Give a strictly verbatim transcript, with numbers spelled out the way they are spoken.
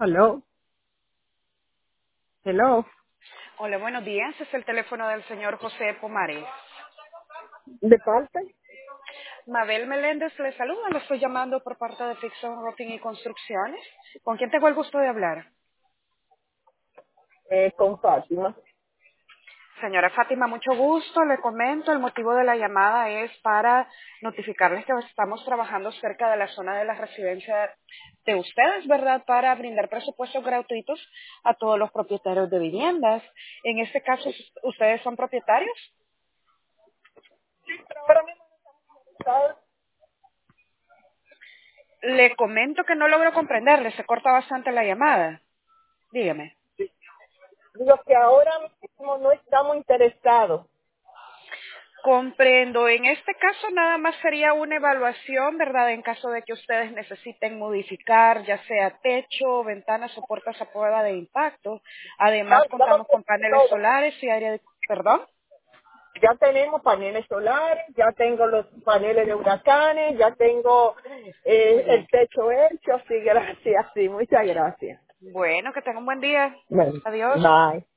Hello, hello. Hola, buenos días. Es el teléfono del señor José Pomares. ¿De parte? Mabel Meléndez le saluda. Le estoy llamando por parte de Fixon Roofing y Construcciones. ¿Con quién tengo el gusto de hablar? Eh, con Fátima. Señora Fátima, mucho gusto. Le comento, el motivo de la llamada es para notificarles que estamos trabajando cerca de la zona de la residencia de ustedes, ¿verdad? Para brindar presupuestos gratuitos a todos los propietarios de viviendas. En este caso, ¿ustedes son propietarios? Ahora mismo está- Le comento que no logro comprenderle, se corta bastante la llamada. Dígame. digo que ahora mismo no estamos interesados. Comprendo. En este caso nada más sería una evaluación, ¿verdad? En caso de que ustedes necesiten modificar, ya sea techo, ventanas o puertas a prueba de impacto. Ya, Además ya lo contamos con tenemos paneles todo. solares y aire de... ¿Perdón? Ya tenemos paneles solares, ya tengo los paneles de huracanes, ya tengo Muy eh, el bien. techo hecho, sí, gracias, sí, muchas gracias. Bueno, que tengan un buen día. Bueno, Adiós. bye.